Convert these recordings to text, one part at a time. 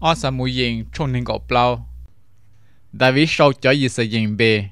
ở sa mùi yên trong nên gọt bao David sau cho gì sẽ yên bề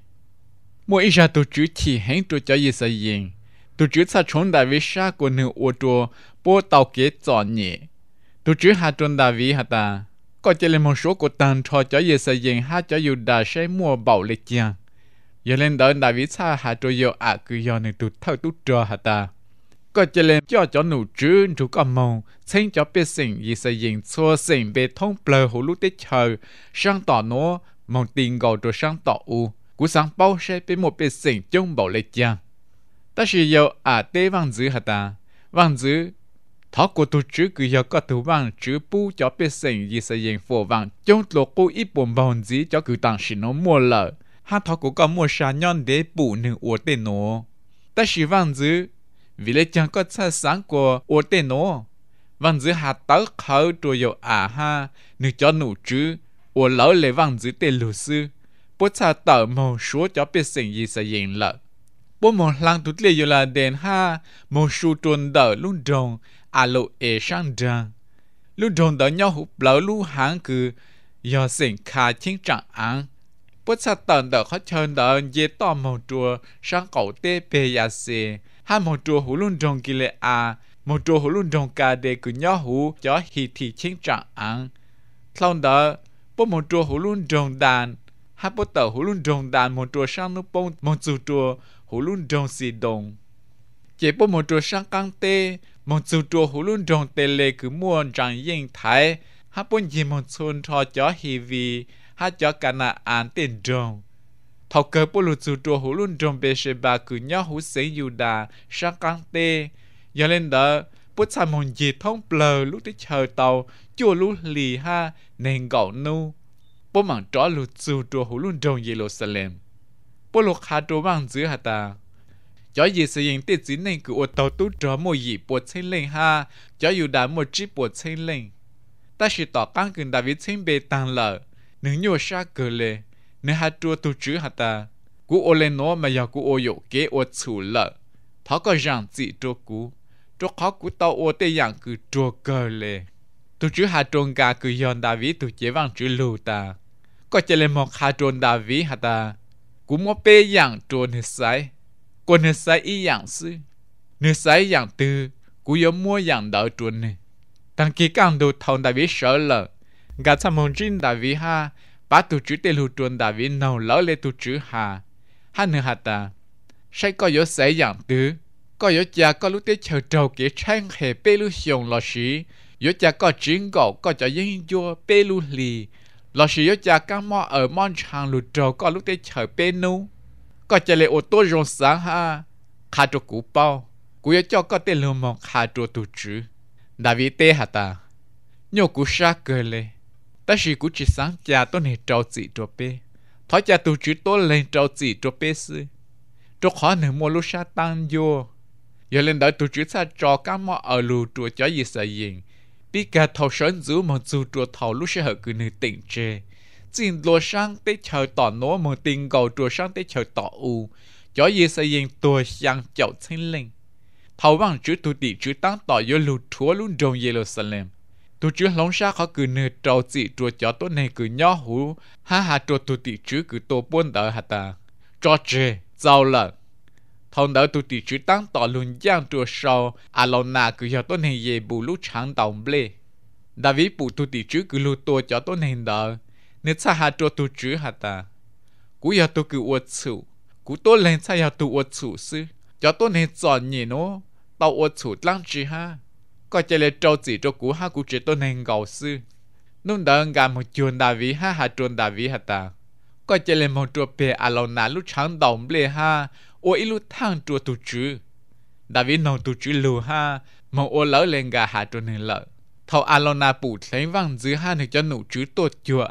mỗi ra tụ chữ thì hẹn tụ cho gì sẽ yên tụ chữ sa chống David sa của nữ ô tô bố tàu kế chọn nhẹ tụ chữ hạ trôn David hạ ta có chỉ là một số của tàn cho gì sẽ yên ha cho dù đã sẽ mua bảo lệ chàng giờ lên đó David sa hạ trôn yêu cứ do nữ tụ thâu tụ trò hạ ta có chỉ là cho nụ chữ chủ có mong xem cho biết sinh gì sẽ yên xua sinh về thông bờ hồ lúc tết chờ sang tỏ nó mong tiền gọi rồi sang tỏ u cú sáng bao sẽ bị một biệt sinh trong bảo lệ chàng ta chỉ yêu tế vang dữ hả ta vang dữ thọ của tu chữ cứ yêu có tu vang chữ bu cho biệt sinh gì sẽ yên phổ vang trong lỗ cô ít buồn bòn gì cho cứ tăng xin nó mua lợ ha thọ của có mua sa nhon để bù nương uổng tên nó ta chỉ vang dữ vì lẽ chẳng có xa sáng của ô tên nó vang dữ hạt tớ khởi trùa yêu ha nữ cho nụ chữ ô lỡ lệ vang dữ tên lù sư bố xa tờ màu số cho biết sinh gì sẽ yên lợ bố màu lăng tụt lệ yêu là đèn ha màu su trôn đỡ luôn rồng lộ sang ràng luôn rồng đỡ nhau hụp lỡ lưu hãng cứ do sinh khá chính trạng án bố xa tờ đỡ khó chân đỡ dễ tỏ màu trùa sang cậu tê bê yà xê hai một chùa hủ luôn trồng kỳ lệ một chùa hủ luôn trồng cà để cứ nhớ hủ cho hì thị chính trạng ăn sau đó bố một chùa hủ luôn trồng đàn hai bố tờ hủ luôn trồng đàn một chùa sang nước bông một chùa hủ luôn trồng xì đồng chỉ bố một chùa sang căng tê một chùa hủ luôn trồng tê lệ cứ mua rằng yên thái hai bố gì một xuân cho hì vì hai cho cả nà án tiền trồng thầu cơ bố lụt dù trùa hủ luôn trong bê xe bà cứ nhớ hủ xế dù đà sang căng tê giờ lên đó bố xa môn dì thông blờ lúc tới chờ tàu chua lúc lì ha nên gạo nu bố mảng tró lụt dù trùa hủ luôn trong Jerusalem bố lụt hạ trùa bằng dưới hạ ta cho gì sẽ yên tiết dính nên cứ ô tàu tú tró mùi dì bột xanh lên ha cho dù đã một chiếc bột xanh lên ta sẽ tỏ căng cưng David xanh bê tăng lợ nướng nhô xa cờ lệ nếu hai chua tu chữ hả ta cú ô lên nó mà giờ cú ô dụ kế ô chủ lợ thó có rằng dị chua cú chua khó cú tao ô tê dạng cứ chua cờ lệ tu chữ hai trôn gà cứ dọn David tu chế vang chữ lù ta có chế lên một hai trôn David hả ta cú mua bê dạng trôn hết sái còn hết sái ý dạng sư hết sái dạng tư cú yếu mua dạng đỡ trôn này tăng kỳ càng đồ thòng David sợ lợ gà tham mong trên David ha ba tu chữ tên lưu truân David nào lỡ lên tu chữ hà nữa hà ta sẽ có yếu sẽ dạng tứ có yếu cha có lúc tới chờ trâu kế trang hệ bê lưu xiong lò xí yếu cha có chính gạo có cho yên vô bê lưu lì lò xí yếu cha các mò ở mòn trang lưu trâu có lúc tới chờ bê nu có cho lệ ô tô rong sáng ha khá trô cú bao cú yếu cho có tên lưu mong khá trô tu chữ David tê hà ta nhô cú xa cơ lệ ta chỉ cú chỉ sáng cha tôi này trâu chỉ trâu bê thói cha tu chữ tôi lên trâu chỉ trâu bê sư trâu khó nửa mua lúc sa tăng vô giờ lên đợi tu chữ sa trò các mỏ ở lù trùa cho gì sợ gì bí cả thầu sơn giữ một dù trùa thầu lúc sẽ hở cứ nửa tỉnh chê xin lùa sang tới chờ tỏ nó một tình cầu trùa sang tới chờ tỏ u cho gì sợ gì tôi sang chậu thanh linh thầu bằng chữ tu tỷ chữ tăng tỏ vô lù chúa luôn trong Jerusalem tu chữ lóng xa khó cứ nửa trâu chỉ chùa cho tốt này cứ nhỏ hú ha chùa tu tỷ chữ cứ tô buôn đỡ hả ta cho chê giàu lợn thằng đỡ tu tỷ chữ tăng tỏ luôn giang chùa sau Alona cứ cho tốt này về bù lúc sáng đồng blê David bù tu tỷ chữ cứ lưu tô cho tốt này đỡ nên xa chùa tu chữ hả ta cú giờ tu cứ uất chủ cú tốt lên xa giờ tu uất chủ sư cho tốt này chọn nhỉ nó tao uất chủ lăng chi ha có chạy lên trâu chỉ cho cú ha cú chế tôi nên gạo sư nung đỡ gà một chuồn David ha chuồn David hả ta có chạy lên một chuột bè Alona lúc sáng đồng bê ha ô ít lúc thang chuột tu chữ David nông tu chữ lù ha một ô lỡ lên gà chuồn nên lợ thầu Alona bù thấy vang dưới ha được cho nụ chữ tốt chùa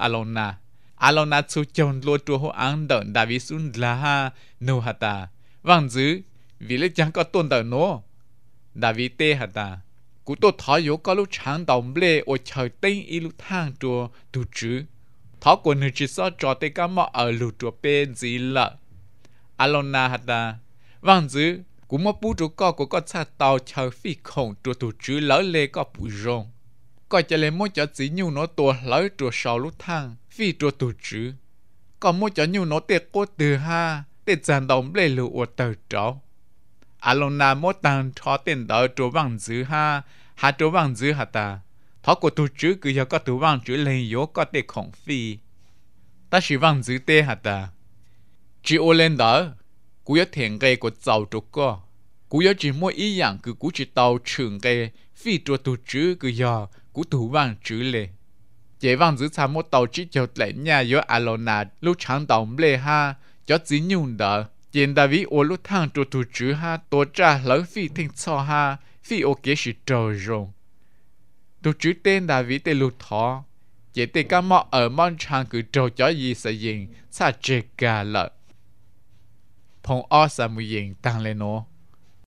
Alona su chồng lúa chùa hộ ăn đợn David xuống là ha nô hả ta vang dưới vì lấy chẳng có tôn đợn nó David tê hả ta cú tôi thọ yếu có lúc sáng đồng lệ ở trời tinh y lúc thang chùa tu chữ thọ của nữ chỉ so cho tây cá mọ ở lù chùa bên gì lợ Alona hả ta vang dữ cũng mất bút của con cha tàu chờ phi khổng chùa tu chữ lỡ lệ có bụi rong coi cho lên mỗi cho chỉ nhiều nó tua lấy tua sau lúc thang phi tua tụ chữ còn mỗi cho nhiều nó tiệt cô từ ha tiệt dàn đồng lấy lụa tờ trâu alona mỗi tàng thọ tiền đỡ tua vàng dữ ha hà tua vàng dữ hà ta thọ của tụ chữ cứ giờ có tua vàng chữ lên yếu có tiệt khổng phi ta chỉ vàng dữ tê hà ta chỉ ô lên đỡ cú yếu thiền cây của giàu trục co cú yếu chỉ mỗi ý dạng cứ cú chỉ tàu trường cây phi tua tụ chữ cứ giờ cú tụ vàng chữ lệ chế vàng giữ tham một tàu chỉ cho lại nhà yếu alona lúc sáng đồng lệ ha cho chỉ nhung đỡ hiện đại vì ô lúc thang tụ tụ chữ ha tổ trả lấy phi thinh cho ha phi ô kế sĩ trâu rồng tụ chữ tên đại vì tên lụt thọ chế tên các mọ ở mong trang cứ trâu cho gì sẽ dình xa chê gà lợ phong o sa mùi dình tăng lên nó